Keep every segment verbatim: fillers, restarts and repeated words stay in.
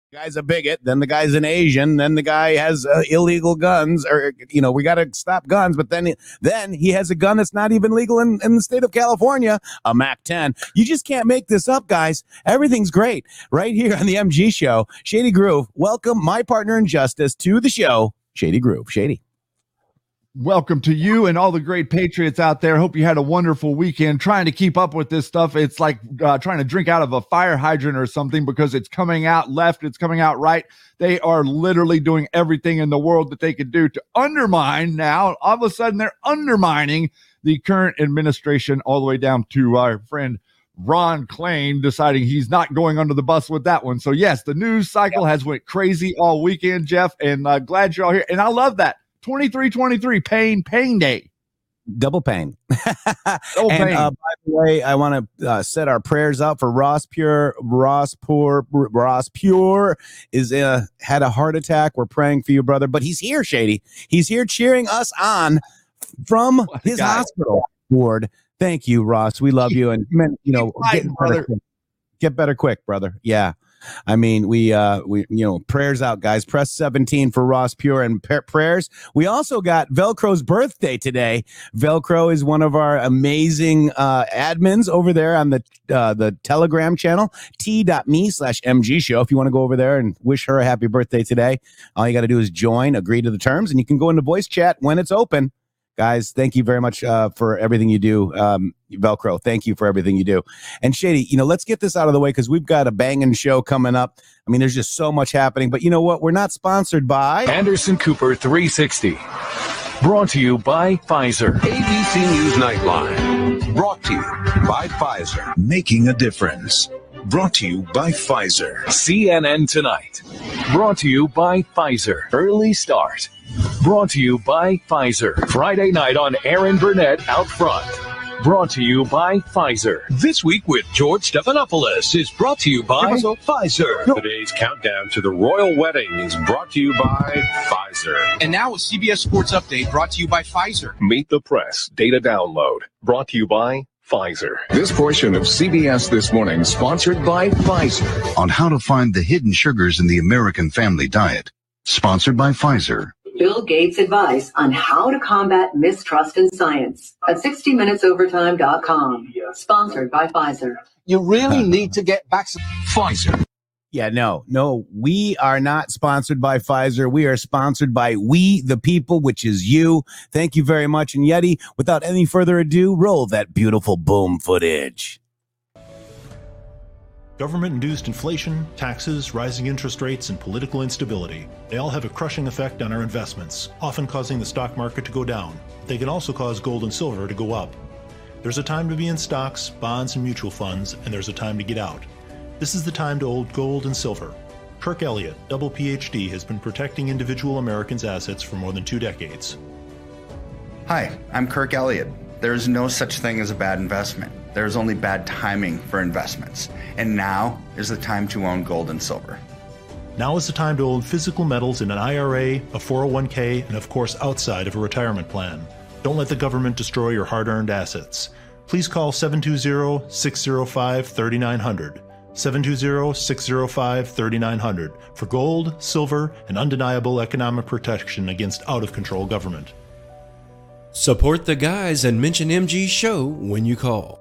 Guy's a bigot, then the guy's an Asian, then the guy has uh, illegal guns, or, you know, we got to stop guns, but then then he has a gun that's not even legal in, in the state of California, a Mac ten. You just can't make this up, guys. Everything's great right here on the M G Show. Shady Groove, welcome my partner in justice to the show, Shady Groove. Shady. Welcome to you and all the great Patriots out there. Hope you had a wonderful weekend. Trying to keep up with this stuff, it's like uh, trying to drink out of a fire hydrant or something, because it's coming out left, it's coming out right. They are literally doing everything in the world that they could do to undermine. Now, all of a sudden, they're undermining the current administration, all the way down to our friend Ron Klain deciding he's not going under the bus with that one. So, yes, the news cycle has went crazy all weekend, Jeff, and uh, glad you're all here. And I love that. twenty-three twenty-three, pain, pain day. Double pain. Double and pain. Uh, by the way, I want to uh, set our prayers out for Ross Pure. Ross Pure, Ross Pure is uh, had a heart attack. We're praying for you, brother. But he's here, Shady. He's here cheering us on from his hospital ward. Thank you, Ross. We love you. And, you know, get better, get better quick, brother. Yeah. I mean, we, uh, we, you know, prayers out, guys. Press seventeen for Ross Pure and p- prayers. We also got Velcro's birthday today. Velcro is one of our amazing uh, admins over there on the uh, the Telegram channel, t.me slash mg show. If you want to go over there and wish her a happy birthday today, all you got to do is join, agree to the terms, and you can go into voice chat when it's open. Guys, thank you very much uh, for everything you do. Um, Velcro, thank you for everything you do. And Shady, you know, let's get this out of the way because we've got a banging show coming up. I mean, there's just so much happening. But you know what? We're not sponsored by Anderson Cooper three sixty. Brought to you by Pfizer. A B C News Nightline. Brought to you by Pfizer. Making a difference. Brought to you by Pfizer. C N N Tonight. Brought to you by Pfizer. Early Start. Brought to you by Pfizer. Friday night on Aaron Burnett Out Front. Brought to you by Pfizer. This Week with George Stephanopoulos is brought to you by Pfizer. Today's countdown to the royal wedding is brought to you by Pfizer. And now a C B S Sports Update brought to you by Pfizer. Meet the Press Data Download brought to you by Pfizer. This portion of C B S This Morning sponsored by Pfizer. On how to find the hidden sugars in the American family diet. Sponsored by Pfizer. Bill Gates' advice on how to combat mistrust in science at sixty minutes overtime dot com. Sponsored by Pfizer. You really need to get back to Pfizer. Yeah, no, no, we are not sponsored by Pfizer. We are sponsored by We the People, which is you. Thank you very much. And Yeti, without any further ado, roll that beautiful boom footage. Government-induced inflation, taxes, rising interest rates, and political instability. They all have a crushing effect on our investments, often causing the stock market to go down. They can also cause gold and silver to go up. There's a time to be in stocks, bonds, and mutual funds, and there's a time to get out. This is the time to hold gold and silver. Kirk Elliott, double P H D, has been protecting individual Americans' assets for more than two decades. Hi, I'm Kirk Elliott. There is no such thing as a bad investment. There is only bad timing for investments. And now is the time to own gold and silver. Now is the time to own physical metals in an I R A, a four oh one k, and of course outside of a retirement plan. Don't let the government destroy your hard-earned assets. Please call seven two zero, six zero five, three nine zero zero. seven two zero, six zero five, three nine zero zero for gold, silver, and undeniable economic protection against out-of-control government. Support the guys and mention M G Show when you call.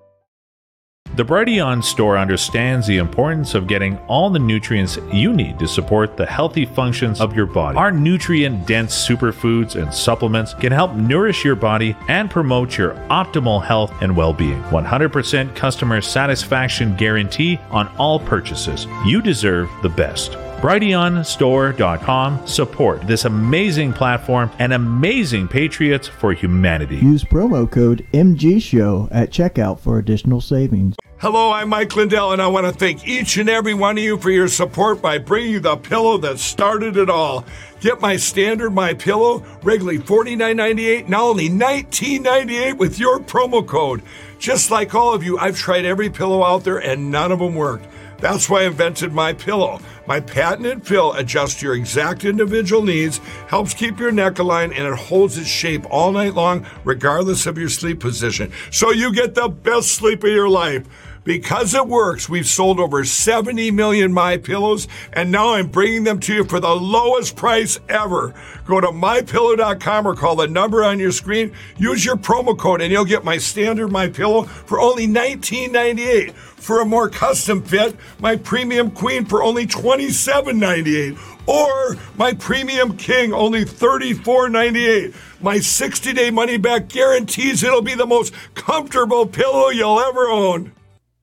The Brighteon store understands the importance of getting all the nutrients you need to support the healthy functions of your body. Our nutrient-dense superfoods and supplements can help nourish your body and promote your optimal health and well-being. one hundred percent customer satisfaction guarantee on all purchases. You deserve the best. Brighteon store dot com. Support this amazing platform and amazing patriots for humanity. Use promo code M G Show at checkout for additional savings. Hello, I'm Mike Lindell, and I want to thank each and every one of you for your support by bringing you the pillow that started it all. Get my standard My Pillow, regularly forty-nine ninety-eight, now only nineteen ninety-eight with your promo code. Just like all of you, I've tried every pillow out there, and none of them worked. That's why I invented My Pillow. My patented pill adjusts to your exact individual needs, helps keep your neck aligned, and it holds its shape all night long, regardless of your sleep position. So you get the best sleep of your life. Because it works, we've sold over seventy million My Pillows, and now I'm bringing them to you for the lowest price ever. Go to my pillow dot com or call the number on your screen. Use your promo code, and you'll get my standard My Pillow for only nineteen ninety-eight. For a more custom fit, my Premium Queen for only twenty-seven ninety-eight. Or my Premium King, only thirty-four ninety-eight. My sixty-day money-back guarantees it'll be the most comfortable pillow you'll ever own.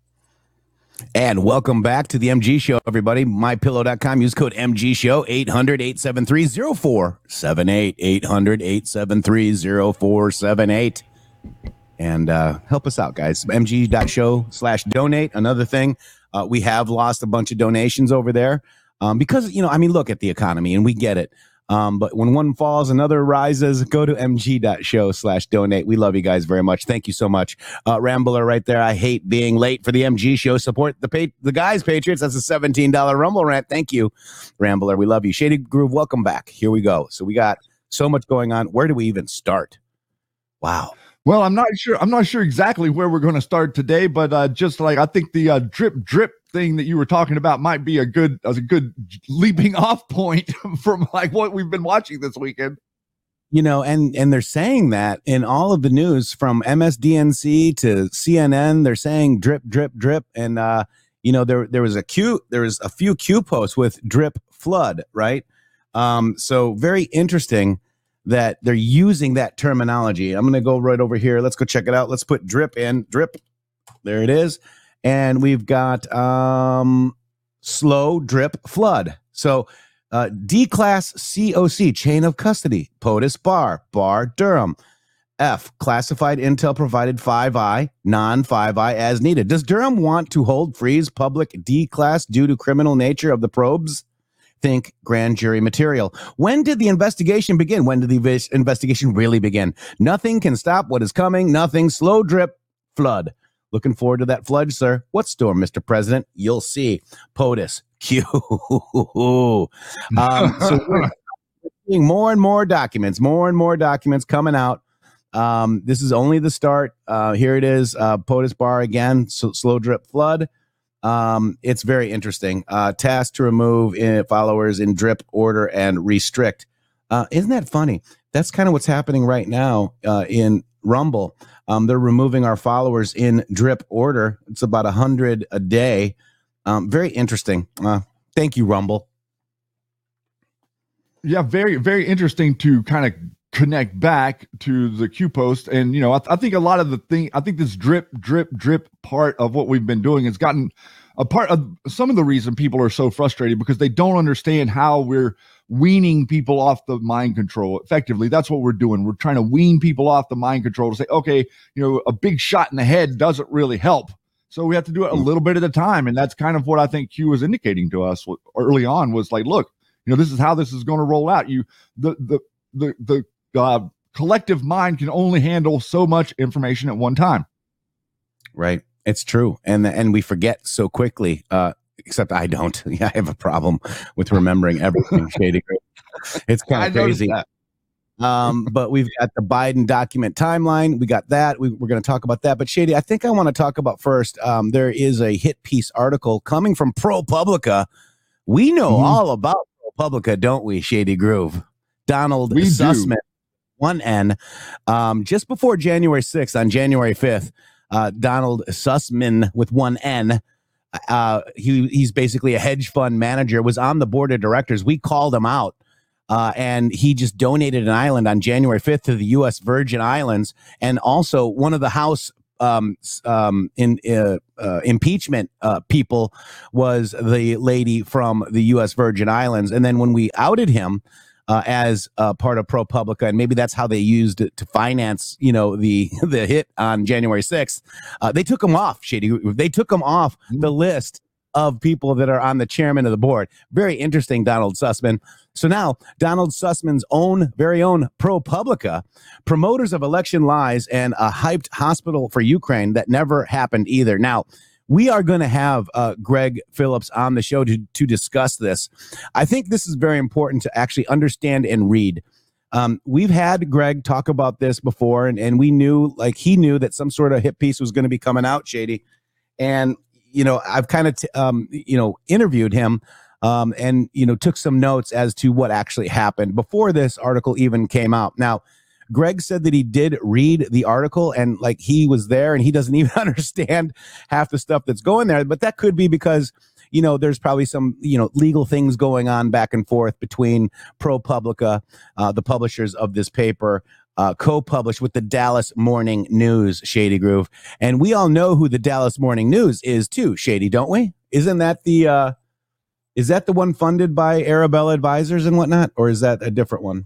And welcome back to the M G Show, everybody. my pillow dot com. Use code M G Show, eight hundred, eight seven three, zero four seven eight, eight hundred, eight seven three, zero four seven eight. And uh, help us out, guys. M G dot show slash donate. Another thing, uh, we have lost a bunch of donations over there um, because, you know, I mean, look at the economy and we get it. Um, but when one falls, another rises. Go to M G dot show slash donate. We love you guys very much. Thank you so much. Uh, Rambler right there. I hate being late for the M G Show. Support the pa- the guys, Patriots. That's a seventeen dollars Rumble rant. Thank you, Rambler. We love you. Shady Groove, welcome back. Here we go. So we got so much going on. Where do we even start? Wow. Well, I'm not sure. I'm not sure exactly where we're going to start today, but uh, just like I think the uh, drip drip thing that you were talking about might be a good as a good leaping off point from like what we've been watching this weekend. You know, and and they're saying that in all of the news from M S D N C to C N N, they're saying drip drip drip, and uh, you know there there was a Q there was a few Q posts with drip flood, right? Um, so very interesting that they're using that terminology. I'm going to go right over here. Let's go check it out. Let's put drip in. Drip. There it is. And we've got um, slow drip flood. So uh, D-Class C O C, chain of custody, POTUS Bar, Bar Durham. F, classified intel provided five I, non-five I as needed. Does Durham want to hold freeze public D-Class due to criminal nature of the probes? Think grand jury material. When did the investigation begin? When did the vis- investigation really begin? Nothing can stop what is coming. Nothing. Slow drip flood. Looking forward to that flood, sir. What storm, Mister President? You'll see. POTUS. Q. um, so we're seeing more and more documents, more and more documents coming out. Um, this is only the start. Uh, here it is. Uh, POTUS Bar again. So, slow drip flood. Um, it's very interesting. Uh, task to remove in followers in drip order and restrict. Uh, isn't that funny? That's kind of what's happening right now uh, in Rumble. Um, they're removing our followers in drip order. It's about a hundred a day. Um, very interesting. Uh, thank you, Rumble. Yeah, very, very interesting to kind of connect back to the Q post. And, you know, I, th- I think a lot of the thing, I think this drip, drip, drip part of what we've been doing has gotten a part of some of the reason people are so frustrated because they don't understand how we're weaning people off the mind control effectively. That's what we're doing. We're trying to wean people off the mind control to say, okay, you know, a big shot in the head doesn't really help. So we have to do it a little bit at a time. And that's kind of what I think Q was indicating to us early on was like, look, you know, this is how this is going to roll out. You, the, the, the, the, Uh, collective mind can only handle so much information at one time. Right. It's true. And and we forget so quickly, uh, except I don't. Yeah, I have a problem with remembering everything, Shady. It's kind of crazy. Um, but we've got the Biden document timeline. We got that. We, we're going to talk about that. But Shady, I think I want to talk about first. Um, there is a hit piece article coming from ProPublica. We know mm-hmm. all about ProPublica, don't we, Shady Groove? Donald we Sussman. Do. One N, um, just before January sixth, on January fifth, uh, Donald Sussman with one N, uh, he he's basically a hedge fund manager, was on the board of directors. We called him out, uh, and he just donated an island on January fifth to the U S Virgin Islands, and also one of the House um, um, in uh, uh, impeachment uh, people was the lady from the U S Virgin Islands, and then when we outed him. Uh, as uh, part of ProPublica, and maybe that's how they used it to finance, you know, the the hit on January sixth. Uh, they took him off, Shady. They took him off the list of people that are on the chairman of the board. Very interesting, Donald Sussman. So now, Donald Sussman's own, very own ProPublica, promoters of election lies and a hyped hospital for Ukraine that never happened either. Now, we are going to have uh, Greg Phillips on the show to, to discuss this. I think this is very important to actually understand and read. Um, we've had Greg talk about this before, and, and we knew, like he knew that some sort of hit piece was going to be coming out, Shady. And, you know, I've kind of, t- um, you know, interviewed him um, and, you know, took some notes as to what actually happened before this article even came out. Now, Greg said that he did read the article and like he was there and he doesn't even understand half the stuff that's going there. But that could be because, you know, there's probably some, you know, legal things going on back and forth between ProPublica, uh, the publishers of this paper, uh, co-published with the Dallas Morning News, Shady Groove. And we all know who the Dallas Morning News is too, Shady, don't we? Isn't that the, uh, is that the one funded by Arabella Advisors and whatnot? Or is that a different one?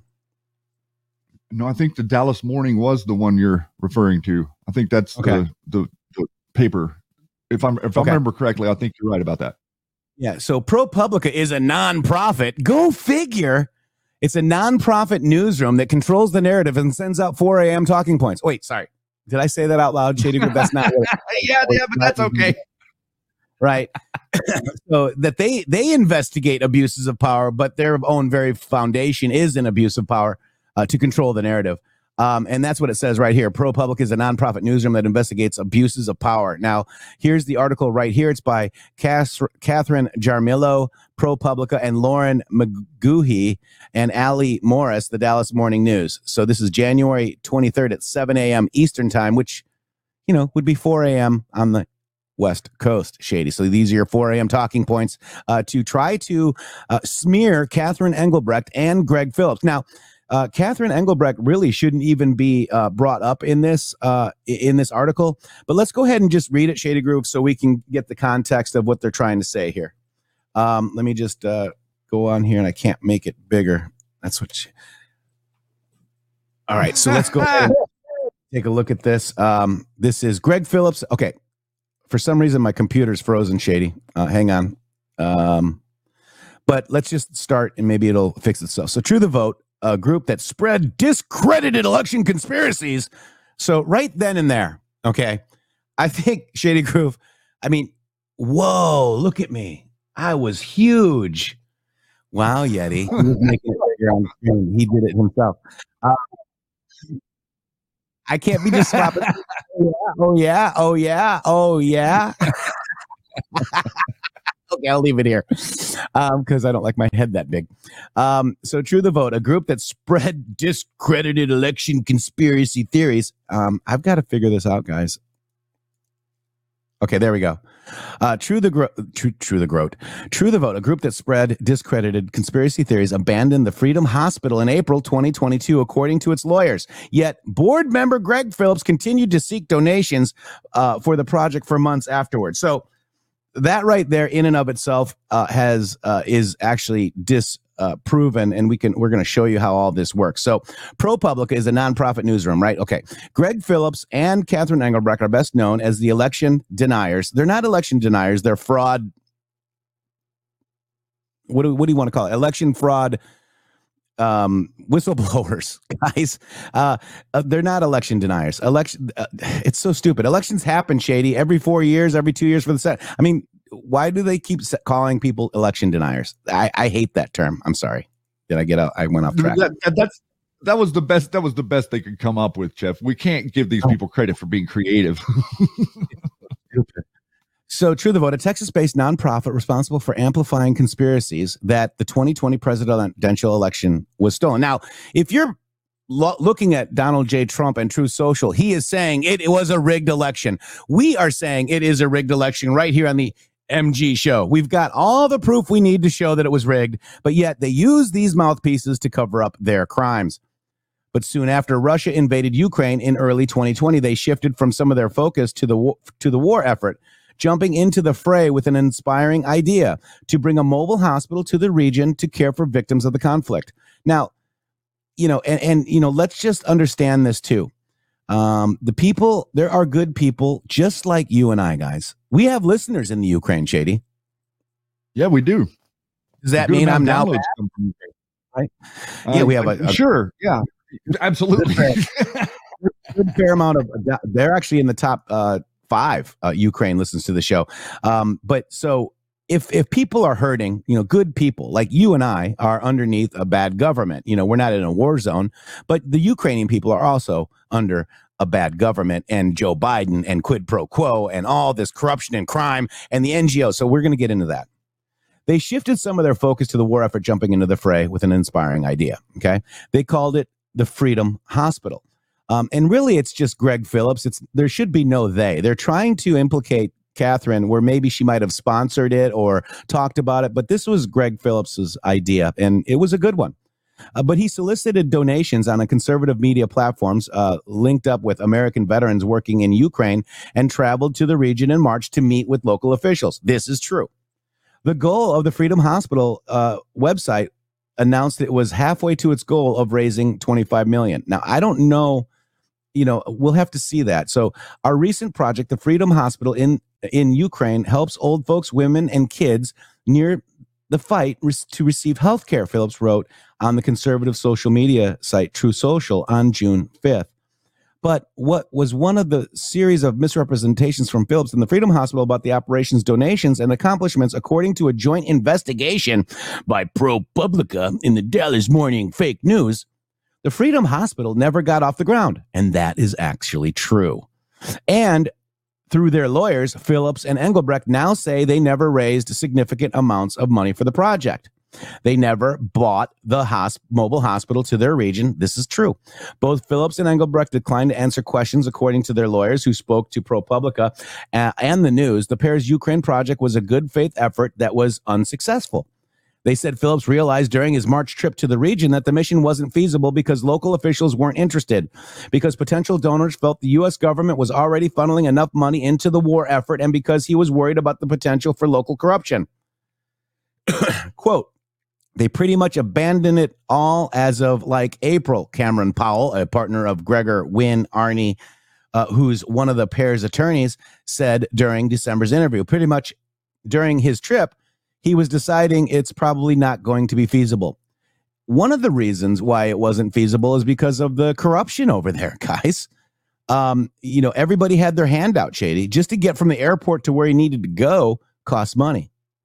No, I think the Dallas Morning was the one you're referring to. I think that's okay. the, the the paper. If I'm if okay. I remember correctly, I think you're right about that. Yeah. So ProPublica is a nonprofit. Go figure. It's a nonprofit newsroom that controls the narrative and sends out four a.m. talking points. Wait, sorry. Did I say that out loud, Shady Group? That's not what yeah, yeah, but that's okay. Right. So that they they investigate abuses of power, but their own very foundation is an abuse of power. Uh, to control the narrative. Um, and that's what it says right here. ProPublica is a nonprofit newsroom that investigates abuses of power. Now, here's the article right here. It's by Cass- Catherine Jarmillo, ProPublica, and Lauren McGuhey and Ali Morris, the Dallas Morning News. So this is January twenty-third at seven a.m. Eastern time, which, you know, would be four a.m. on the West Coast, Shady. So these are your four a.m. talking points uh, to try to uh, smear Catherine Engelbrecht and Greg Phillips. Now, Uh, Catherine Engelbrecht really shouldn't even be uh, brought up in this uh, in this article, but let's go ahead and just read it, Shady Groove, so we can get the context of what they're trying to say here. Um, let me just uh, go on here, and I can't make it bigger. That's what. She... All right, so let's go ahead and take a look at this. Um, this is Greg Phillips. Okay, for some reason my computer's frozen, Shady. Uh, hang on, um, but let's just start, and maybe it'll fix itself. So, True the Vote. A group that spread discredited election conspiracies. So right then and there, okay, I think Shady Groove, I mean, whoa, look at me. I was huge. Wow, Yeti. He was making it bigger on the screen. He did it himself. Uh, I can't be just stopping. Oh, yeah. Oh, yeah. Oh, yeah. Oh, yeah. Okay, I'll leave it here because um, I don't like my head that big. Um, so True the Vote, a group that spread discredited election conspiracy theories. Um, I've got to figure this out, guys. Okay, there we go. Uh, True the Gro- True, True the Groat. True the Vote, a group that spread discredited conspiracy theories, abandoned the Freedom Hospital in April twenty twenty-two, according to its lawyers. Yet board member Greg Phillips continued to seek donations uh, for the project for months afterwards. So that right there in and of itself uh, has uh, is actually disproven, uh, and we can we're going to show you how all this works. So ProPublica is a nonprofit newsroom, right? Okay. Greg Phillips and Catherine Engelbrecht are best known as the election deniers. They're not election deniers. They're fraud. What do, what do you want to call it? Election fraud um, whistleblowers, guys. Uh, uh, they're not election deniers. Election. Uh, it's so stupid. Elections happen, Shady, every four years, every two years for the Senate. I mean, why do they keep calling people election deniers? I, I hate that term. I'm sorry. Did I get out? I went off track. That, that, that's that was the best. That was the best they could come up with, Jeff. We can't give these people credit for being creative. So True the Vote, a Texas-based nonprofit responsible for amplifying conspiracies that the twenty twenty presidential election was stolen. Now, if you're lo- looking at Donald J. Trump and Truth Social, he is saying it, it was a rigged election. We are saying it is a rigged election right here on the M G show. We've got all the proof we need to show that it was rigged, but yet they use these mouthpieces to cover up their crimes. But soon after Russia invaded Ukraine in early twenty twenty, they shifted from some of their focus to the war, to the war effort, jumping into the fray with an inspiring idea to bring a mobile hospital to the region to care for victims of the conflict. Now, you know, and, and you know, let's just understand this too. Um, the people, there are good people just like you and I, guys. We have listeners in the Ukraine, Shady. Yeah, we do. Does that mean I'm now bad? Right? Uh, yeah, we have a, a sure. Yeah, absolutely. Good fair, good fair amount of. They're actually in the top uh, five. Uh, Ukraine listens to the show, um, but so if if people are hurting, you know, good people like you and I are underneath a bad government. You know, we're not in a war zone, but the Ukrainian people are also under a bad government and Joe Biden and quid pro quo and all this corruption and crime and the N G O. So we're going to get into that. They shifted some of their focus to the war effort, jumping into the fray with an inspiring idea. Okay. They called it the Freedom Hospital. Um, and really, it's just Greg Phillips. It's there should be no they. They're trying to implicate Catherine where maybe she might have sponsored it or talked about it. But this was Greg Phillips's idea, and it was a good one. Uh, but he solicited donations on a conservative media platforms, uh, linked up with American veterans working in Ukraine, and traveled to the region in March to meet with local officials. This is true. The goal of the Freedom Hospital uh, website announced it was halfway to its goal of raising twenty-five million dollars. Now, I don't know, you know, we'll have to see that. So our recent project, the Freedom Hospital in, in Ukraine, helps old folks, women, and kids near the fight to receive health care, Phillips wrote on the conservative social media site True Social on June fifth. But what was one of the series of misrepresentations from Phillips and the Freedom Hospital about the operation's donations and accomplishments, according to a joint investigation by ProPublica in the Dallas Morning Fake News, the Freedom Hospital never got off the ground. And that is actually true. And through their lawyers, Phillips and Engelbrecht now say they never raised significant amounts of money for the project. They never bought the hosp- mobile hospital to their region. This is true. Both Phillips and Engelbrecht declined to answer questions, according to their lawyers who spoke to ProPublica uh, and the news. The pair's Ukraine project was a good faith effort that was unsuccessful. They said Phillips realized during his March trip to the region that the mission wasn't feasible because local officials weren't interested, because potential donors felt the U S government was already funneling enough money into the war effort, and because he was worried about the potential for local corruption. Quote, they pretty much abandoned it all as of like April, Cameron Powell, a partner of Gregor Wynn Arney, uh, who's one of the pair's attorneys, said during December's interview. Pretty much during his trip, he was deciding it's probably not going to be feasible. One of the reasons why it wasn't feasible is because of the corruption over there, guys. Um, you know, everybody had their hand out, Shady. Just to get from the airport to where he needed to go cost money.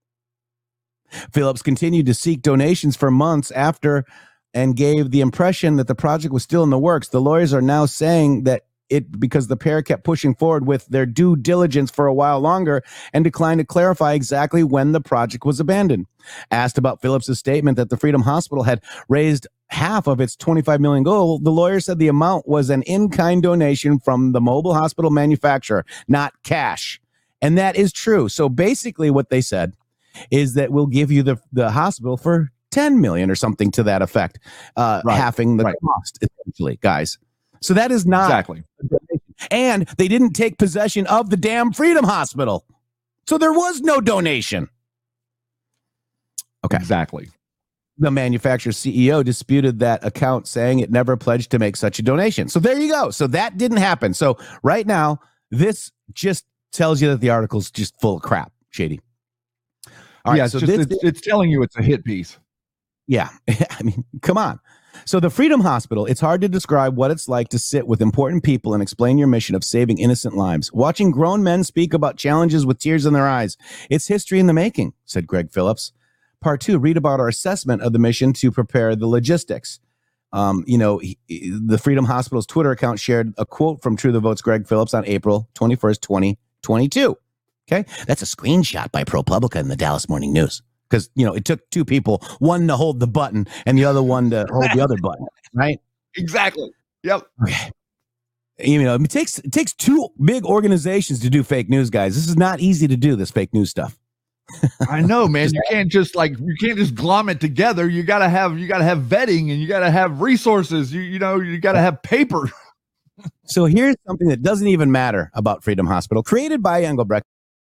Phillips continued to seek donations for months after and gave the impression that the project was still in the works. The lawyers are now saying that it because the pair kept pushing forward with their due diligence for a while longer and declined to clarify exactly when the project was abandoned. Asked about Phillips's statement that the Freedom Hospital had raised half of its twenty-five million dollars goal, the lawyer said the amount was an in-kind donation from the mobile hospital manufacturer, not cash. And that is true. So basically what they said is that we'll give you the, the hospital for ten million dollars or something to that effect, uh, right. halving the right. cost, essentially, guys. So that is not exactly. And they didn't take possession of the damn Freedom Hospital. So there was no donation. Okay. Exactly. The manufacturer's C E O disputed that account, saying it never pledged to make such a donation. So there you go. So that didn't happen. So right now, this just tells you that the article's just full of crap, Shady. All right, yeah, so it's, just, this, it's, it's telling you it's a hit piece. Yeah. I mean, come on. So the Freedom Hospital, it's hard to describe what it's like to sit with important people and explain your mission of saving innocent lives. Watching grown men speak about challenges with tears in their eyes. It's history in the making, said Greg Phillips. Part two, read about our assessment of the mission to prepare the logistics. Um, you know, he, the Freedom Hospital's Twitter account shared a quote from True the Vote's Greg Phillips on April twenty-first, twenty twenty-two. Okay, that's a screenshot by ProPublica in the Dallas Morning News. Because, you know, it took two people, one to hold the button and the other one to hold the other button, right? Exactly. Yep. Okay. You know, it takes it takes two big organizations to do fake news, guys. This is not easy to do, this fake news stuff. I know, man. You can't just like you can't just glom it together. You gotta have you gotta have vetting and you gotta have resources. You you know, you gotta have paper. So here's something that doesn't even matter about Freedom Hospital, created by Engelbrecht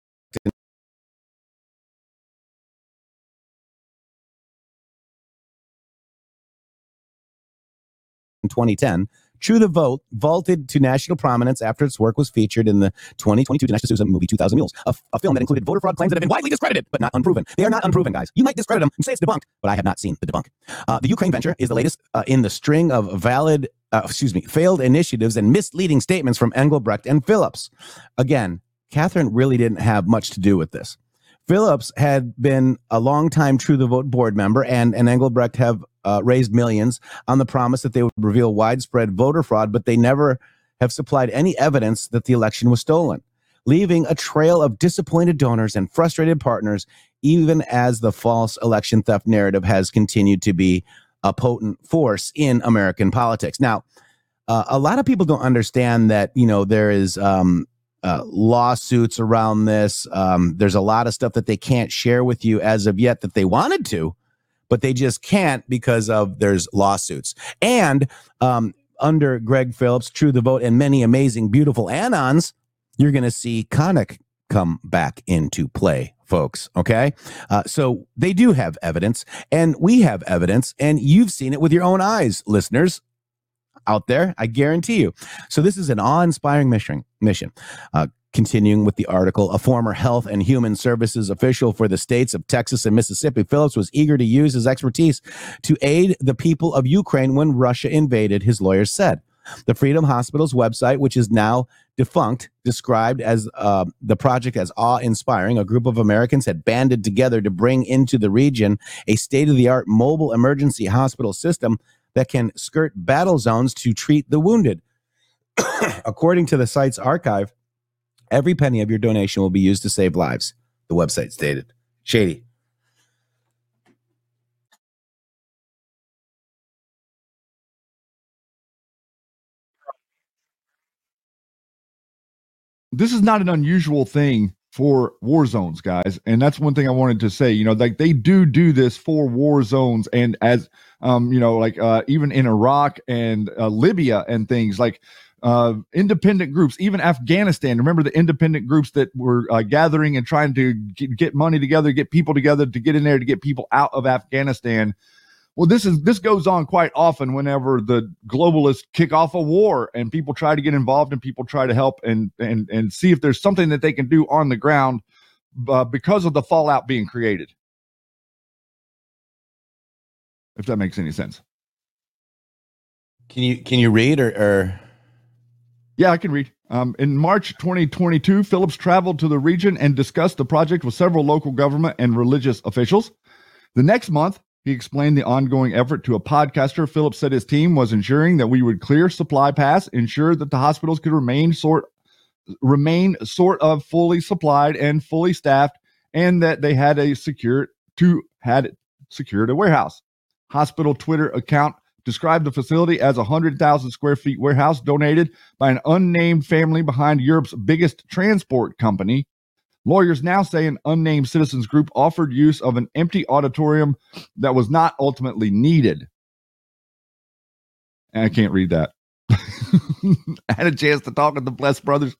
in twenty ten. True the Vote vaulted to national prominence after its work was featured in the twenty twenty-two Dinesh D'Souza movie two thousand Mules, a, a film that included voter fraud claims that have been widely discredited, but not unproven. They are not unproven, guys. You might discredit them and say it's debunked, but I have not seen the debunk. Uh, the Ukraine venture is the latest uh, in the string of valid, uh, excuse me, failed initiatives and misleading statements from Engelbrecht and Phillips. Again, Catherine really didn't have much to do with this. Phillips had been a longtime True the Vote board member, and, and Engelbrecht have uh, raised millions on the promise that they would reveal widespread voter fraud, but they never have supplied any evidence that the election was stolen, leaving a trail of disappointed donors and frustrated partners, even as the false election theft narrative has continued to be a potent force in American politics. Now, uh, a lot of people don't understand that, you know, there is um, uh, lawsuits around this. Um, there's a lot of stuff that they can't share with you as of yet that they wanted to, but they just can't because of there's lawsuits. And um, under Greg Phillips, True the Vote, and many amazing, beautiful anons, you're going to see Connick come back into play, folks. Okay. Uh, so they do have evidence, and we have evidence, and you've seen it with your own eyes, listeners out there. I guarantee you. So this is an awe-inspiring mission. mission. Uh, continuing with the article, a former health and human services official for the states of Texas and Mississippi, Phillips was eager to use his expertise to aid the people of Ukraine when Russia invaded, his lawyers said. The Freedom Hospital's website, which is now defunct, described as uh, the project as awe-inspiring. A group of Americans had banded together to bring into the region a state-of-the-art mobile emergency hospital system that can skirt battle zones to treat the wounded. According to the site's archive, every penny of your donation will be used to save lives, the website stated. Shady. This is not an unusual thing for war zones, guys. And that's one thing I wanted to say, you know, like they do do this for war zones. And as, um, you know, like uh, even in Iraq and uh, Libya and things like uh, independent groups, even Afghanistan. Remember the independent groups that were uh, gathering and trying to get, get money together, get people together to get in there to get people out of Afghanistan. Well, this is this goes on quite often whenever the globalists kick off a war and people try to get involved and people try to help and and and see if there's something that they can do on the ground uh, because of the fallout being created. If that makes any sense. Can you can you read or, or... Yeah, I can read. Um, in March twenty twenty-two, Phillips traveled to the region and discussed the project with several local government and religious officials. The next month, he explained the ongoing effort to a podcaster. Phillips said his team was ensuring that we would clear supply paths, ensure that the hospitals could remain sort remain sort of fully supplied and fully staffed, and that they had a secure to had secured a warehouse. Hospital Twitter account described the facility as a one hundred thousand square feet warehouse donated by an unnamed family behind Europe's biggest transport company. Lawyers now say an unnamed citizens group offered use of an empty auditorium that was not ultimately needed. And I can't read that. I had a chance to talk with the Blessed Brothers.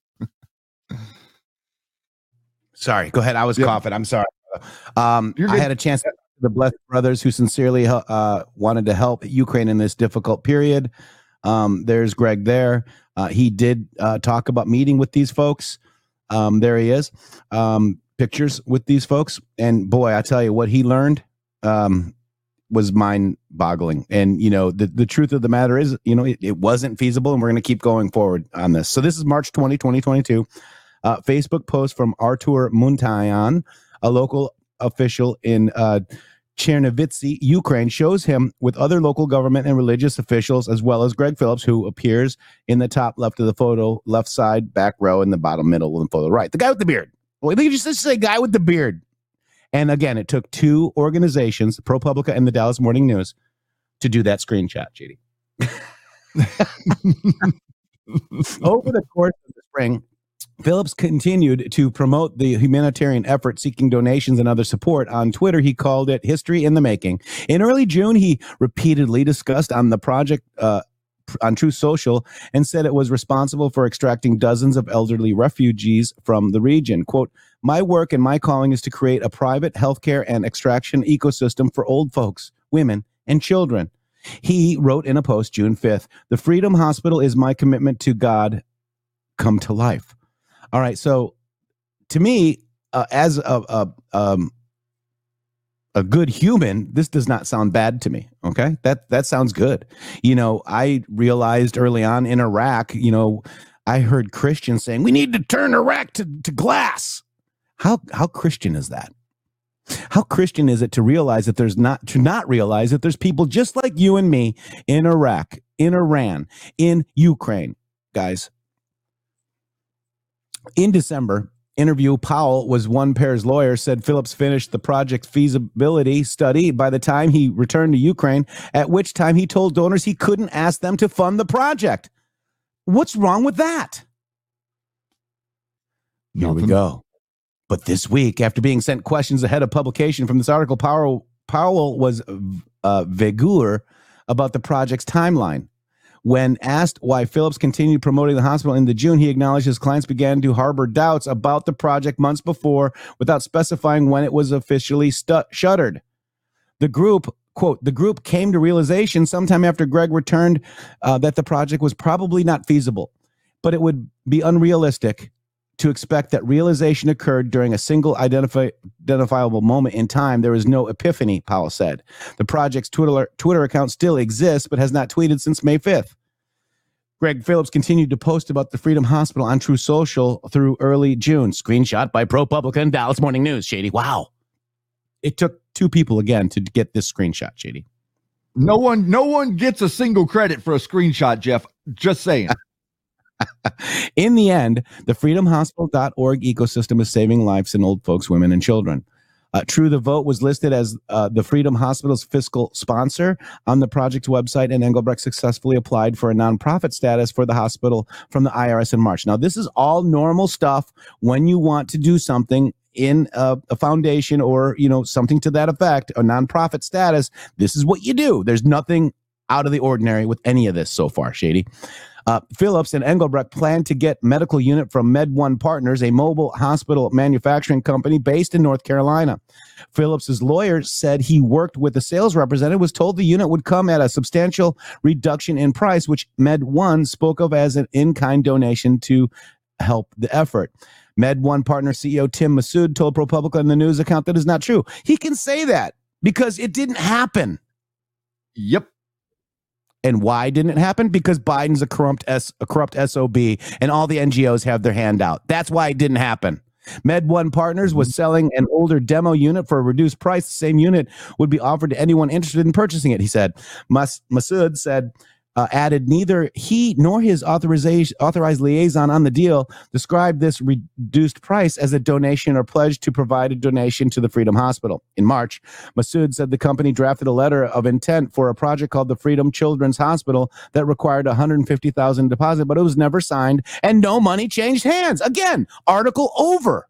Sorry, go ahead. I was yeah. coughing. I'm sorry. Um, I had a chance to the Blessed Brothers who sincerely uh, wanted to help Ukraine in this difficult period. Um, there's Greg there. Uh, he did uh, talk about meeting with these folks. Um, there he is. Um, pictures with these folks. And boy, I tell you what he learned um, was mind boggling. And, you know, the, the truth of the matter is, you know, it, it wasn't feasible, and we're going to keep going forward on this. So this is March twentieth, twenty twenty-two. Uh, Facebook post from Artur Muntayan, a local official in uh, Chernivtsi, Ukraine, shows him with other local government and religious officials, as well as Greg Phillips, who appears in the top left of the photo, left side, back row, in the bottom middle of the photo right. The guy with the beard. Well, they just say guy with the beard. And again, it took two organizations, ProPublica and the Dallas Morning News, to do that screenshot, J D. Over the course of the spring, Phillips continued to promote the humanitarian effort, seeking donations and other support. On Twitter, he called it history in the making. In early June, he repeatedly discussed on the project uh, on Truth Social and said it was responsible for extracting dozens of elderly refugees from the region. Quote, my work and my calling is to create a private healthcare and extraction ecosystem for old folks, women, and children. He wrote in a post June fifth, the Freedom Hospital is my commitment to God come to life. All right, so to me, uh, as a, a um a good human, this does not sound bad to me. Okay, that that sounds good. You know, I realized early on in Iraq, you know, I heard Christians saying we need to turn Iraq to, to glass. How how Christian is that? How Christian is it to realize that there's not to not realize that there's people just like you and me in Iraq, in Iran, in Ukraine, guys. In December, interview Powell was one pair's lawyer, said Phillips finished the project feasibility study by the time he returned to Ukraine, at which time he told donors he couldn't ask them to fund the project. What's wrong with that? Here Nothing. we go. But this week, after being sent questions ahead of publication from this article, Powell, Powell was uh, vaguer about the project's timeline. When asked why Phillips continued promoting the hospital into June, he acknowledged his clients began to harbor doubts about the project months before without specifying when it was officially stu- shuttered. The group, quote, the group came to realization sometime after Greg returned uh, that the project was probably not feasible, but it would be unrealistic to expect that realization occurred during a single identify, identifiable moment in time. There is no epiphany, Powell said. The project's Twitter, Twitter account still exists, but has not tweeted since May fifth. Greg Phillips continued to post about the Freedom Hospital on True Social through early June. Screenshot by ProPublica and Dallas Morning News, Shady. Wow. It took two people again to get this screenshot, Shady. No one, no one gets a single credit for a screenshot, Jeff. Just saying. In the end, the freedom hospital dot org ecosystem is saving lives in old folks, women, and children. Uh, True the Vote was listed as uh, the Freedom Hospital's fiscal sponsor on the project's website, and Engelbrecht successfully applied for a nonprofit status for the hospital from the I R S in March. Now, this is all normal stuff when you want to do something in a, a foundation or, you know, something to that effect, a nonprofit status. This is what you do. There's nothing out of the ordinary with any of this so far, Shady. Uh, Phillips and Engelbrecht plan to get medical unit from Med One Partners, a mobile hospital manufacturing company based in North Carolina. Phillips's lawyer said he worked with a sales representative, was told the unit would come at a substantial reduction in price, which Med One spoke of as an in-kind donation to help the effort. Med One Partner C E O Tim Massoud told ProPublica in the news account that is not true. He can say that because it didn't happen. Yep. And why didn't it happen? Because Biden's a corrupt S, a corrupt S O B, and all the N G Os have their hand out. That's why it didn't happen. Med One Partners was selling an older demo unit for a reduced price. The same unit would be offered to anyone interested in purchasing it, he said. Mas- Massoud said, uh, added, neither he nor his authorization, authorized liaison on the deal described this reduced price as a donation or pledge to provide a donation to the Freedom Hospital. In March, Massoud said the company drafted a letter of intent for a project called the Freedom Children's Hospital that required one hundred fifty thousand dollars deposit, but it was never signed and no money changed hands. Again, article over.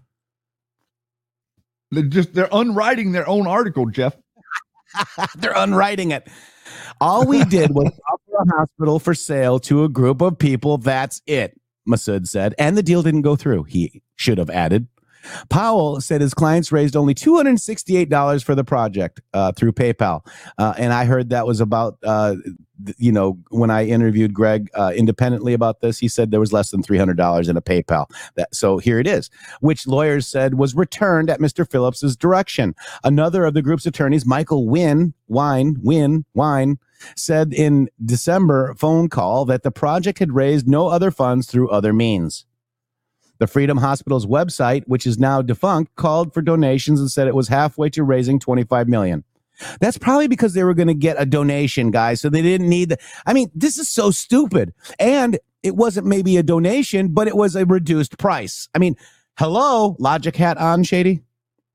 They're just they're unwriting their own article, Jeff. They're unwriting it. All we did was offer a hospital for sale to a group of people. That's it, Massoud said. And the deal didn't go through, he should have added. Powell said his clients raised only two hundred sixty-eight dollars for the project uh, through PayPal. Uh, and I heard that was about, uh, th- you know, when I interviewed Greg uh, independently about this, he said there was less than three hundred dollars in a PayPal. That, so here it is, which lawyers said was returned at Mister Phillips's direction. Another of the group's attorneys, Michael Wynn, Wine, Wynn, Wine, said in December phone call that the project had raised no other funds through other means. The Freedom Hospital's website, which is now defunct, called for donations and said it was halfway to raising twenty-five million dollars. That's probably because they were going to get a donation, guys, so they didn't need the, I mean, this is so stupid. And it wasn't maybe a donation, but it was a reduced price. I mean, hello, Logic Hat on, Shady?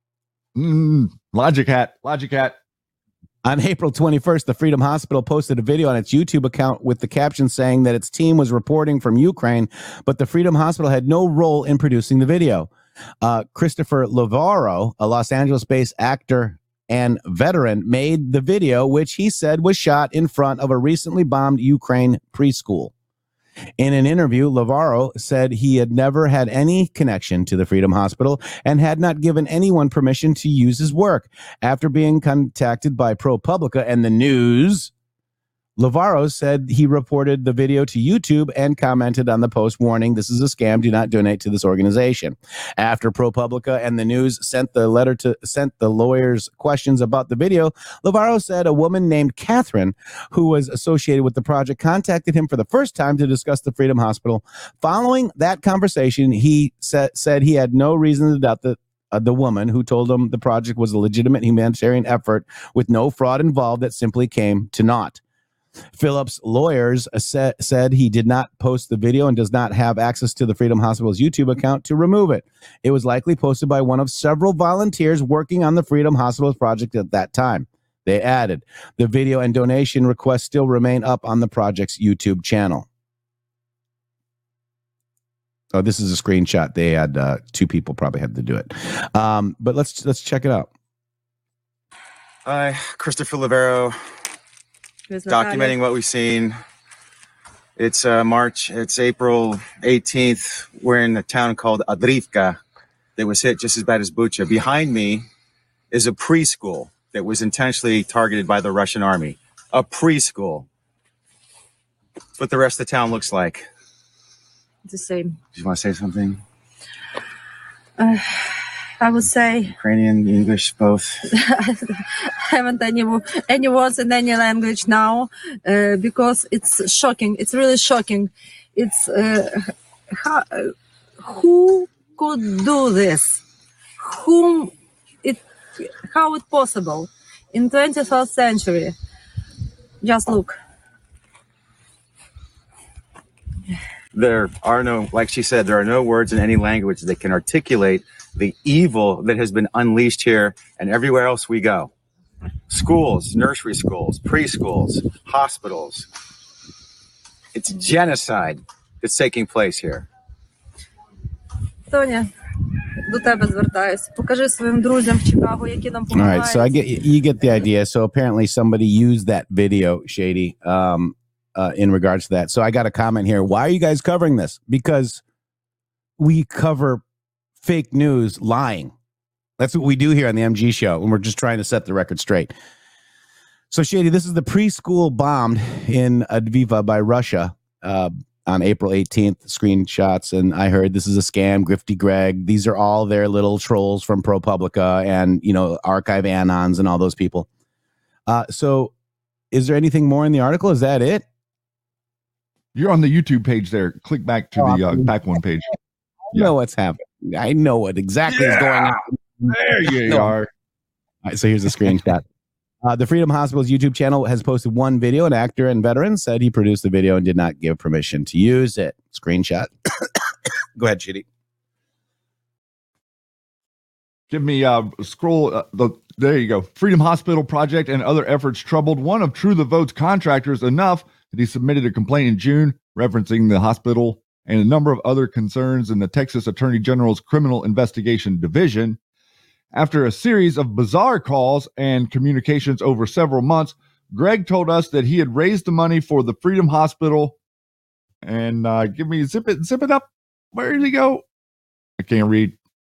Mm, Logic Hat, Logic Hat. On April twenty-first, the Freedom Hospital posted a video on its YouTube account with the caption saying that its team was reporting from Ukraine, but the Freedom Hospital had no role in producing the video. Uh, Christopher Lovarro, a Los Angeles-based actor and veteran, made the video, which he said was shot in front of a recently bombed Ukraine preschool. In an interview, Lovarro said he had never had any connection to the Freedom Hospital and had not given anyone permission to use his work. After being contacted by ProPublica and the news, Lovarro said he reported the video to YouTube and commented on the post warning, this is a scam, do not donate to this organization. After ProPublica and the news sent the letter to sent the lawyers questions about the video, Lovarro said a woman named Catherine, who was associated with the project, contacted him for the first time to discuss the Freedom Hospital. Following that conversation, he sa- said he had no reason to doubt that Uh, the woman who told him the project was a legitimate humanitarian effort with no fraud involved that simply came to naught. Phillips' lawyers sa- said he did not post the video and does not have access to the Freedom Hospital's YouTube account to remove it. It was likely posted by one of several volunteers working on the Freedom Hospital's project at that time. They added, the video and donation requests still remain up on the project's YouTube channel. Oh, this is a screenshot. They had uh, two people probably had to do it. Um, but let's let's check it out. Hi, Christopher Livero. Documenting what we've seen. It's uh, March, it's April eighteenth. We're in a town called Adrivka that was hit just as bad as Bucha. Behind me is a preschool that was intentionally targeted by the Russian army. A preschool. That's what the rest of the town looks like. It's the same. Do you want to say something? Uh, I would say Ukrainian, English, both. I haven't any any words in any language now uh, because it's shocking. It's really shocking. It's uh, how, who could do this? Whom it? How it possible in twenty-first century? Just look. There are no, like she said, there are no words in any language that can articulate the evil that has been unleashed here and everywhere else we go. Schools, nursery schools, preschools, hospitals. It's genocide that's taking place here. Тоня, до тебе звертаюсь. Покажи своїм друзям в Чикаго, які нам допомагають. All right, so I get you get the idea. So apparently somebody used that video, Shady, um, uh, in regards to that. So I got a comment here. Why are you guys covering this? Because we cover fake news, lying. That's what we do here on the M G show, and we're just trying to set the record straight. So, Shady, this is the preschool bombed in Adviva by Russia uh, on April eighteenth. Screenshots, and I heard this is a scam. Grifty Greg. These are all their little trolls from ProPublica and, you know, Archive Anons and all those people. Uh, so, is there anything more in the article? Is that it? You're on the YouTube page there. Click back to oh, the uh, back one page. I yeah. know what's happening. I know what exactly yeah. is going on. There you no. are. All right, so here's a screenshot. Uh, the Freedom Hospital's YouTube channel has posted one video. An actor and veteran said he produced the video and did not give permission to use it. Screenshot. Go ahead, Shitty. Give me uh scroll. Uh, the there you go. Freedom Hospital project and other efforts troubled one of True the Vote's contractors enough that he submitted a complaint in June referencing the hospital and a number of other concerns in the Texas Attorney General's Criminal Investigation Division. After a series of bizarre calls and communications over several months, Greg told us that he had raised the money for the Freedom Hospital. And uh, give me zip it, zip it up. Where did he go? I can't read.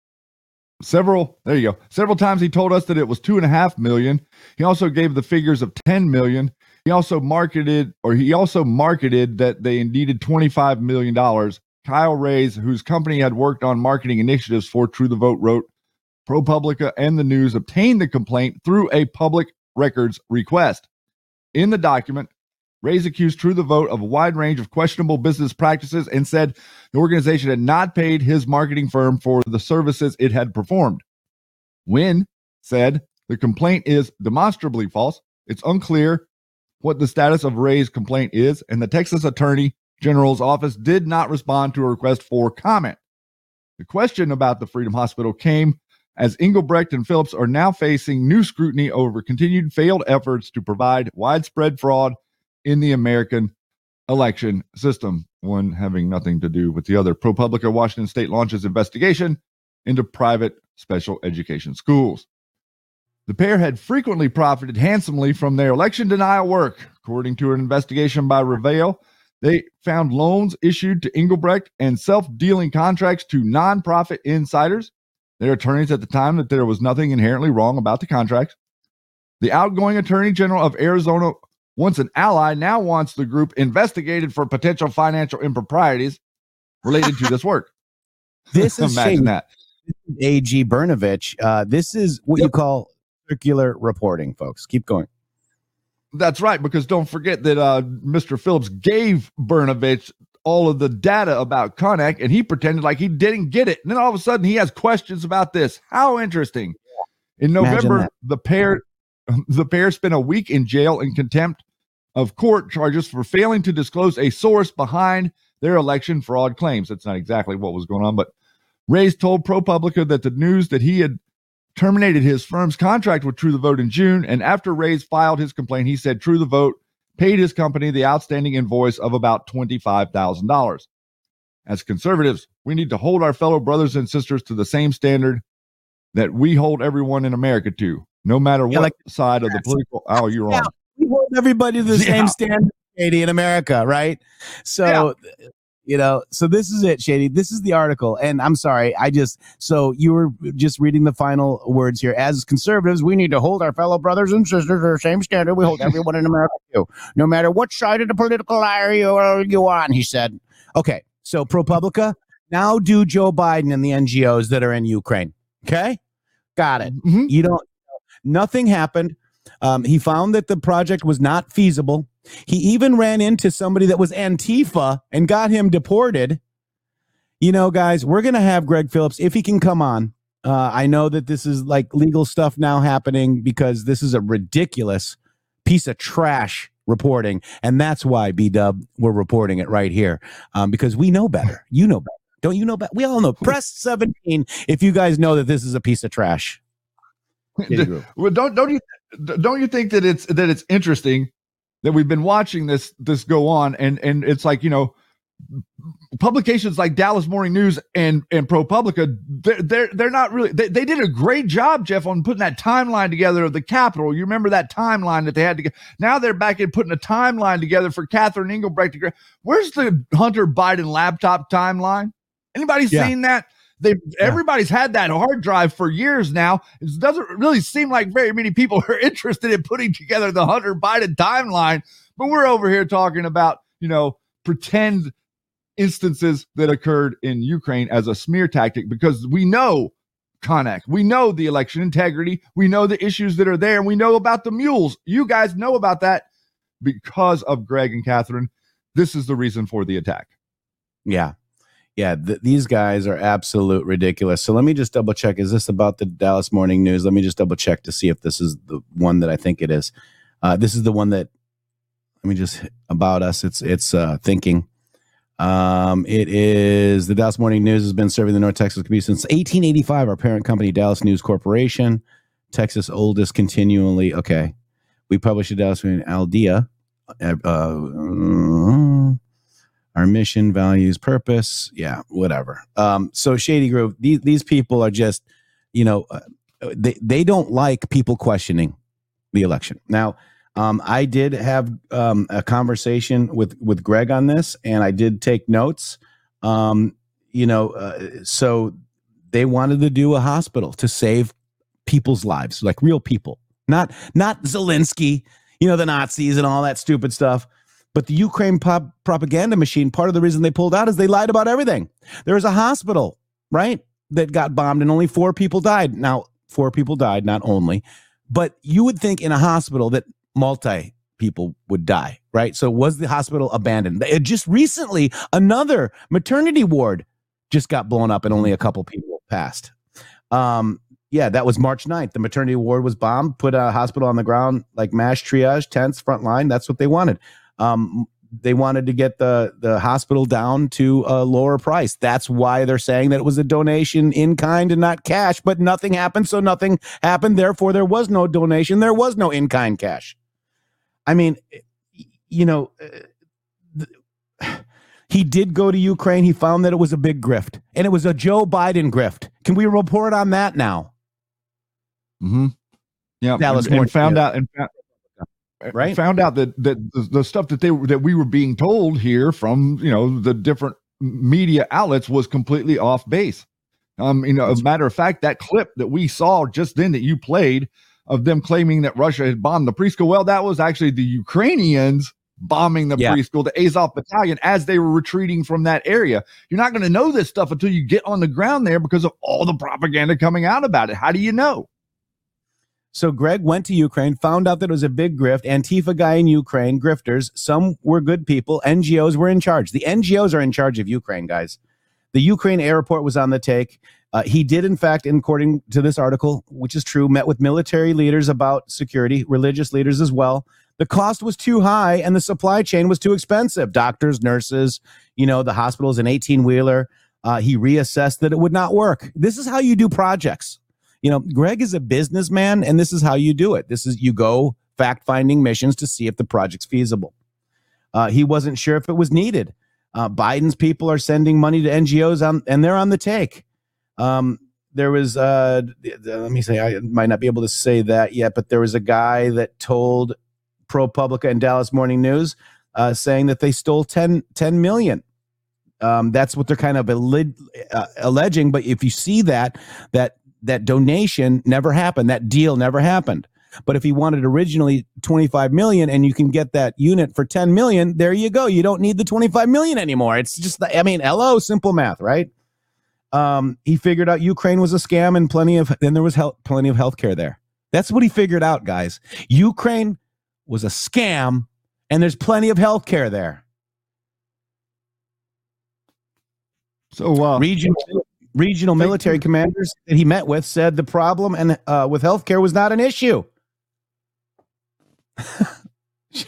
Several, there you go. Several times he told us that it was two and a half million. He also gave the figures of ten million. He also marketed, or he also marketed that they needed twenty-five million dollars. Kyle Reyes, whose company had worked on marketing initiatives for True the Vote, wrote, ProPublica and the News obtained the complaint through a public records request. In the document, Reyes accused True the Vote of a wide range of questionable business practices and said the organization had not paid his marketing firm for the services it had performed. Wynn said the complaint is demonstrably false. It's unclear what the status of Reyes' complaint is, and the Texas Attorney General's office did not respond to a request for comment. The question about the Freedom Hospital came as Engelbrecht and Phillips are now facing new scrutiny over continued failed efforts to provide widespread fraud in the American election system, one having nothing to do with the other. ProPublica Washington State launches investigation into private special education schools. The pair had frequently profited handsomely from their election denial work. According to an investigation by Reveal, they found loans issued to Engelbrecht and self-dealing contracts to nonprofit insiders. Their attorneys at the time that there was nothing inherently wrong about the contracts. The outgoing Attorney General of Arizona, once an ally, now wants the group investigated for potential financial improprieties related to this work. This is Imagine shame. that. A G Brnovich. Uh, this is what yep. you call circular reporting, folks. Keep going. That's right, because don't forget that uh, Mister Phillips gave Brnovich all of the data about Connick, and he pretended like he didn't get it. And then all of a sudden, he has questions about this. How interesting. In November, the pair, the pair spent a week in jail in contempt of court charges for failing to disclose a source behind their election fraud claims. That's not exactly what was going on, but Reyes told ProPublica that the news that he had terminated his firm's contract with True the Vote in June, and after Reyes filed his complaint, he said True the Vote paid his company the outstanding invoice of about twenty-five thousand dollars. As conservatives, we need to hold our fellow brothers and sisters to the same standard that we hold everyone in America to, no matter Yeah, what like- side of the political. Oh, you're Yeah, on. we hold everybody to the Yeah. same standard, Shady, in America, right? So, you know, so this is it, Shady. This is the article. And I'm sorry, I just, so you were just reading the final words here. As conservatives, we need to hold our fellow brothers and sisters to the same standard we hold everyone in America to, no matter what side of the political area you, you're on, he said. Okay, so ProPublica, now do Joe Biden and the N G Os that are in Ukraine. Okay? Got it. Mm-hmm. You don't, nothing happened. Um, he found that the project was not feasible. He even ran into somebody that was Antifa and got him deported. You know, guys, we're going to have Greg Phillips, if he can come on. Uh, I know that this is like legal stuff now happening because this is a ridiculous piece of trash reporting. And that's why, B-Dub, we're reporting it right here um, because we know better. You know better. Don't you know better? We all know. Press seventeen if you guys know that this is a piece of trash. Well, don't don't you don't you think that it's that it's interesting that we've been watching this this go on, and and it's like, you know, publications like Dallas Morning News and and ProPublica, they're they're, they're not really they, they did a great job, Jeff, on putting that timeline together of the Capitol. You remember that timeline that they had to get. Now they're back in putting a timeline together for Catherine Engelbrecht to gra- Where's the Hunter Biden laptop timeline? Anybody Yeah. seen that? They everybody's had that hard drive for years now. It doesn't really seem like very many people are interested in putting together the Hunter Biden timeline, but we're over here talking about, you know, pretend instances that occurred in Ukraine as a smear tactic, because we know Konak, we know the election integrity, we know the issues that are there, and we know about the mules. You guys know about that because of Greg and Catherine. This is the reason for the attack. Yeah. Yeah, th- these guys are absolute ridiculous. So let me just double check. Is this about the Dallas Morning News? Let me just double check to see if this is the one that I think it is. Uh, this is the one that, let me just, about us. It's it's uh, thinking. Um, it is, the Dallas Morning News has been serving the North Texas community since eighteen eighty-five. Our parent company, Dallas News Corporation, Texas' oldest continually. Okay. We publish the Dallas Morning Aldea. Uh, uh, Our mission, values, purpose. Yeah, whatever. Um, so Shady Grove, these, these people are just, you know, uh, they, they don't like people questioning the election. Now, um, I did have um, a conversation with, with Greg on this, and I did take notes. Um, you know, uh, so they wanted to do a hospital to save people's lives, like real people, not, not Zelensky, you know, the Nazis and all that stupid stuff. But the Ukraine pop propaganda machine, part of the reason they pulled out is they lied about everything. There was a hospital, right, that got bombed and only four people died. Now, four people died, not only. But you would think in a hospital that multi people would die, right? So was the hospital abandoned? It just recently, another maternity ward just got blown up and only a couple people passed. Um, yeah, that was March ninth. The maternity ward was bombed, put a hospital on the ground, like mass triage, tents, front line. That's what they wanted. Um, they wanted to get the, the hospital down to a lower price. That's why they're saying that it was a donation in kind and not cash, but nothing happened. So nothing happened. Therefore, there was no donation. There was no in kind cash. I mean, you know, uh, he did go to Ukraine. He found that it was a big grift, and it was a Joe Biden grift. Can we report on that now? Mm-hmm. Yeah. Dallas and, and found yeah. out and found, right found out that that the, the stuff that they that we were being told here from, you know, the different media outlets was completely off base. Um, you know, as a matter of fact, that clip that we saw just then that you played of them claiming that Russia had bombed the preschool, well, that was actually the Ukrainians bombing the yeah. preschool, the Azov battalion, as they were retreating from that area. You're not going to know this stuff until you get on the ground there because of all the propaganda coming out about it. How do you know? So Greg went to Ukraine, found out that it was a big grift. Antifa guy in Ukraine, grifters. Some were good people. N G Os were in charge. The N G Os are in charge of Ukraine, guys. The Ukraine airport was on the take. Uh, he did, in fact, according to this article, which is true, met with military leaders about security, religious leaders as well. The cost was too high and the supply chain was too expensive. Doctors, nurses, you know, the hospital's an eighteen-wheeler. Uh, he reassessed that it would not work. This is how you do projects. You know, Greg is a businessman, and this is how you do it. This is you go fact-finding missions to see if the project's feasible. Uh, he wasn't sure if it was needed. Uh, Biden's people are sending money to N G Os, on, and they're on the take. Um, there was, uh, let me say, I might not be able to say that yet, but there was a guy that told ProPublica and Dallas Morning News uh, saying that they stole ten, ten million. Um, that's what they're kind of alleg- uh, alleging. But if you see that, that that donation never happened, that deal never happened. But if he wanted originally twenty-five million and you can get that unit for ten million, there you go. You don't need the twenty-five million anymore. It's just, I mean, hello, simple math, right? Um, he figured out Ukraine was a scam and plenty of, then there was health, plenty of healthcare there. That's what he figured out, guys. Ukraine was a scam and there's plenty of healthcare there. So uh, regional regional military commanders that he met with said the problem and uh, with healthcare was not an issue. It's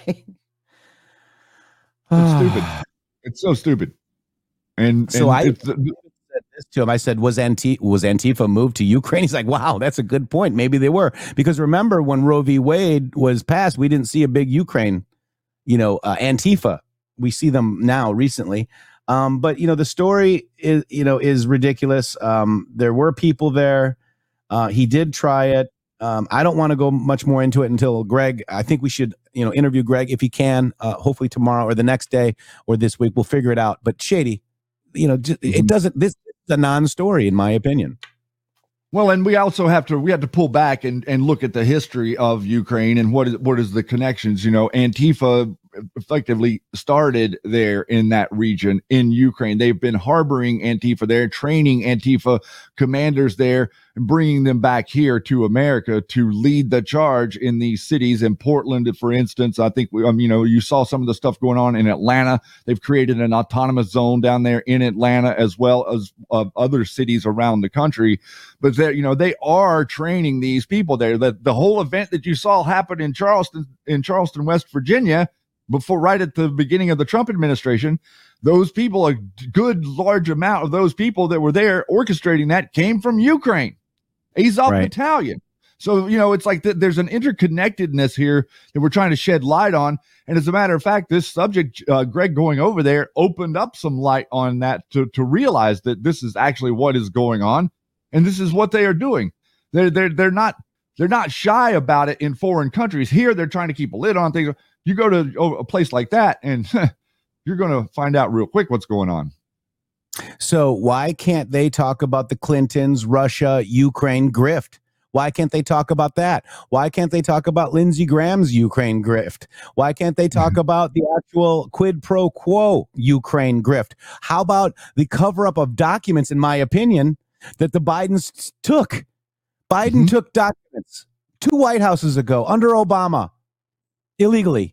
stupid. It's so stupid. And so and I it's, said this to him. I said, was Antifa, was Antifa moved to Ukraine? He's like, wow, that's a good point. Maybe they were. Because remember when Roe v. Wade was passed, we didn't see a big Ukraine, you know, uh, Antifa. We see them now recently. Um, but, you know, the story is, you know, is ridiculous. Um, there were people there. Uh, he did try it. Um, I don't want to go much more into it until Greg, I think we should, you know, interview Greg if he can, uh, hopefully tomorrow or the next day or this week. We'll figure it out. But Shady, you know, just, it doesn't, this is a non-story in my opinion. Well, and we also have to we have to pull back and, and look at the history of Ukraine and what is what is the connections. You know, Antifa effectively started there in that region in Ukraine. They've been harboring Antifa there, training Antifa commanders there, and bringing them back here to America to lead the charge in these cities. In Portland, for instance, I think we, um, you know, you saw some of the stuff going on in Atlanta. They've created an autonomous zone down there in Atlanta, as well as uh, other cities around the country. But they, you know, they are training these people there. That the whole event that you saw happen in Charleston, in Charleston, West Virginia, before, right at the beginning of the Trump administration, those people, a good large amount of those people that were there orchestrating that came from Ukraine, Azov Right. Battalion. So, you know, it's like th- there's an interconnectedness here that we're trying to shed light on. And as a matter of fact, this subject, uh, Greg going over there, opened up some light on that to, to realize that this is actually what is going on. And this is what they are doing. They're, they're, they're not, they're not shy about it in foreign countries. Here, they're trying to keep a lid on things. You go to a place like that and you're going to find out real quick what's going on. So why can't they talk about the Clintons, Russia, Ukraine grift? Why can't they talk about that? Why can't they talk about Lindsey Graham's Ukraine grift? Why can't they talk mm-hmm. about the actual quid pro quo Ukraine grift? How about the cover up of documents, in my opinion, that the Bidens took? Biden mm-hmm. took documents two White Houses ago under Obama illegally.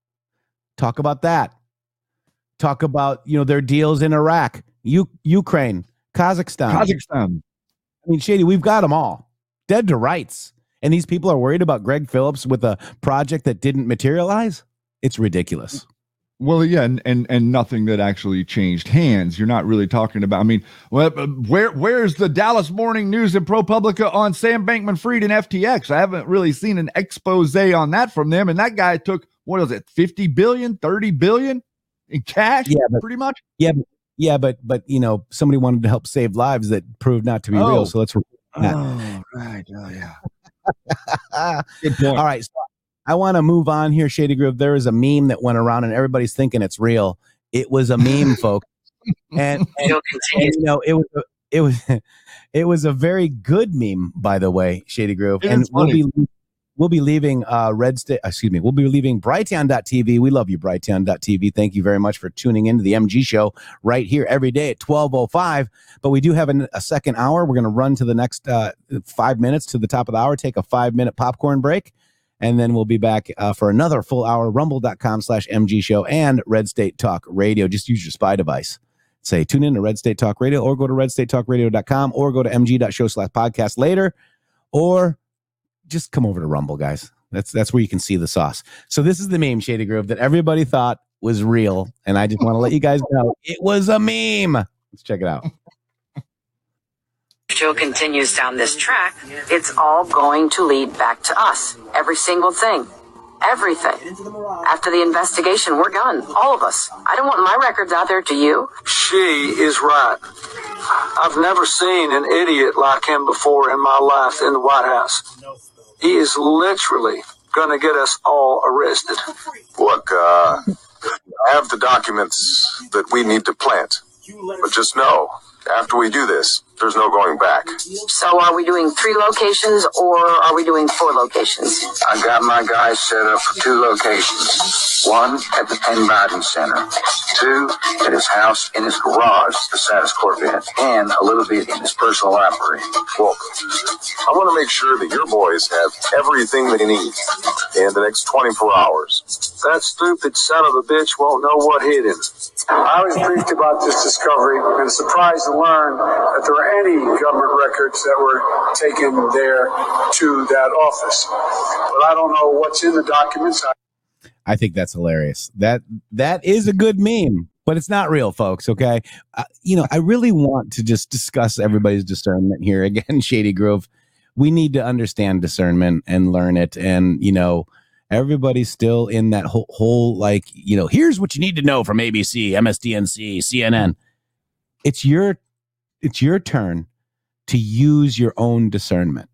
Talk about that. Talk about, you know, their deals in Iraq, U- Ukraine, Kazakhstan. Kazakhstan. I mean, Shady, we've got them all dead to rights. And these people are worried about Greg Phillips with a project that didn't materialize. It's ridiculous. Well, yeah, and, and and nothing that actually changed hands. You're not really talking about, I mean, well, where where's the Dallas Morning News and ProPublica on Sam Bankman-Fried and F T X? I haven't really seen an expose on that from them. And that guy took, what is it, fifty billion, thirty billion in cash, yeah, but, pretty much? Yeah, but, yeah, but, but, you know, somebody wanted to help save lives that proved not to be oh. real. So let's. Oh, right. Oh, yeah. Good point. All right. So I want to move on here, Shady Groove. There is a meme that went around and everybody's thinking it's real. It was a meme, folks. And, and, and you know, it was, a, it was, it was a very good meme, by the way, Shady Groove. It and we'll funny. be, we'll be leaving uh, Red State, excuse me, we'll be leaving Brighteon dot T V. We love you, Brighteon dot T V. Thank you very much for tuning into the M G Show right here every day at twelve oh five. But we do have an, a second hour. We're going to run to the next uh, five minutes to the top of the hour, take a five minute popcorn break. And then we'll be back uh, for another full hour, rumble.com slash MG show and Red State Talk Radio. Just use your spy device. Say, tune in to Red State Talk Radio or go to red state talk radio dot com or go to mg dot show slash podcast later, or just come over to Rumble, guys. That's that's where you can see the sauce. So this is the meme, Shady Grove, that everybody thought was real, and I just want to let you guys know it was a meme. Let's check it out. Show continues down this track, it's all going to lead back to us. Every single thing. Everything. After the investigation, we're done. All of us. I don't want my records out there, do you? She is right. I've never seen an idiot like him before in my life in the White House. He is literally going to get us all arrested. Look, uh, I have the documents that we need to plant. But just know, after we do this, there's no going back. So are we doing three locations or are we doing four locations? I got my guys set up for two locations. One at the Penn Biden Center. Two at his house in his garage, the Satis Corvette, and a little bit in his personal library. Look, I want to make sure that your boys have everything they need in the next twenty-four hours. That stupid son of a bitch won't know what hit him. I was briefed about this discovery and surprised to learn that there were any government records that were taken there to that office. But I don't know what's in the documents. I I think that's hilarious. That that is a good meme, but it's not real, folks. Okay, uh, you know, I really want to just discuss everybody's discernment here again. Shady Grove, we need to understand discernment and learn it, and you know, everybody's still in that whole, whole like, you know, here's what you need to know from A B C, M S D N C, C N N. It's your it's your turn to use your own discernment.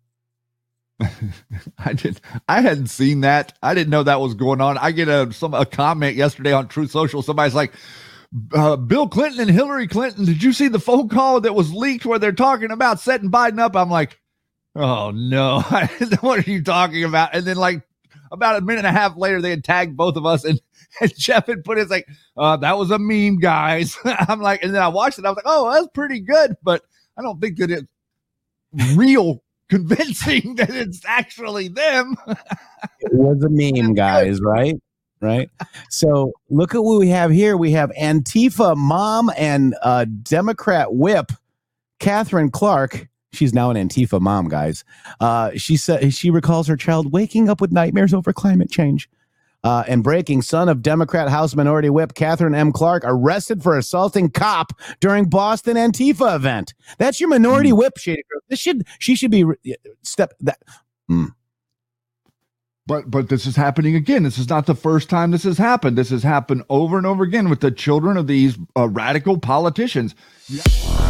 I did. I hadn't seen that. I didn't know that was going on. I get a some a comment yesterday on Truth Social. Somebody's like, uh, "Bill Clinton and Hillary Clinton. Did you see the phone call that was leaked where they're talking about setting Biden up?" I'm like, "Oh no, what are you talking about?" And then like about a minute and a half later, they had tagged both of us, and, and Jeff had put his like, uh, "That was a meme, guys." I'm like, and then I watched it. I was like, "Oh, that's pretty good," but I don't think that it's real. Convincing that it's actually them. It was a meme, guys, right? Right. So look at what we have here. We have Antifa mom and uh, Democrat whip, Catherine Clark. She's now an Antifa mom, guys. Uh, she said she recalls her child waking up with nightmares over climate change. Uh, and breaking, son of Democrat House Minority Whip Catherine M. Clark arrested for assaulting cop during Boston Antifa event. That's your Minority mm. Whip, Shady Grove. This should she should be step that. Mm. But but this is happening again. This is not the first time this has happened. This has happened over and over again with the children of these uh, radical politicians. Yeah.